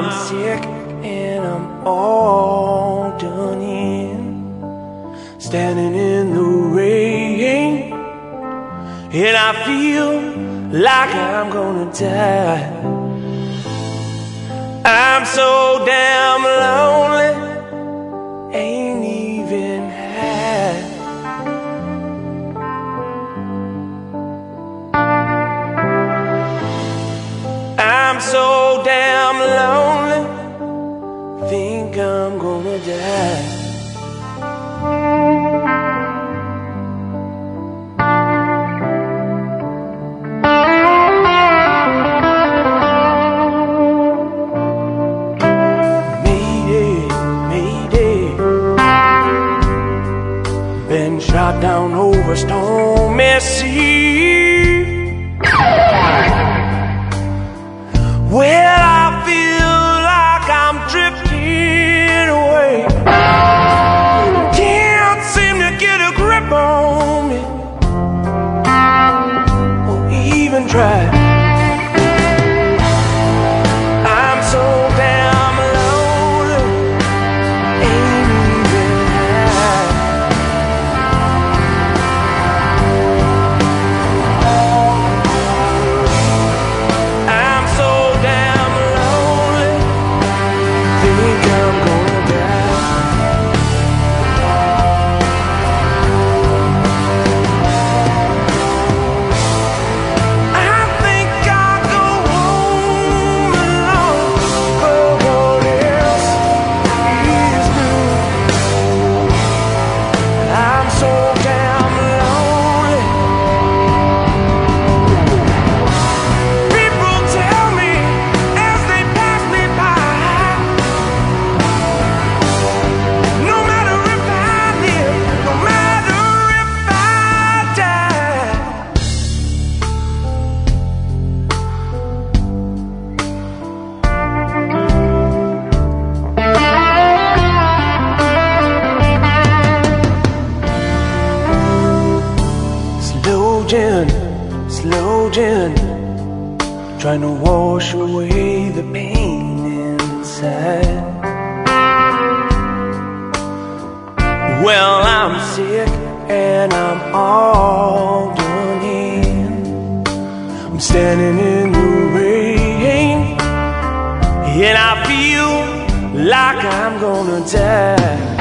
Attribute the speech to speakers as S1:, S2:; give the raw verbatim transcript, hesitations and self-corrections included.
S1: I'm sick and I'm all done in, standing in the rain, and I feel like I'm gonna die. I'm so damn lonely, ain't even had. I'm so damn lonely, think I'm gonna die. Mayday, mayday, been shot down over stormy sea. Well, I feel like I'm drifting away, can't seem to get a grip on me, or even try. I'm so damn lonely, ain't even high. I'm so damn lonely, think I'm gonna die. I think I'll go home alone, but what else is new? I'm so damn lonely. People tell me as they pass me by, no matter if I live, no matter if I die, slow gin, slow gin, trying to wash away the pain inside. Well, I'm sick and I'm all done in, I'm standing in the rain, and I feel like I'm gonna die.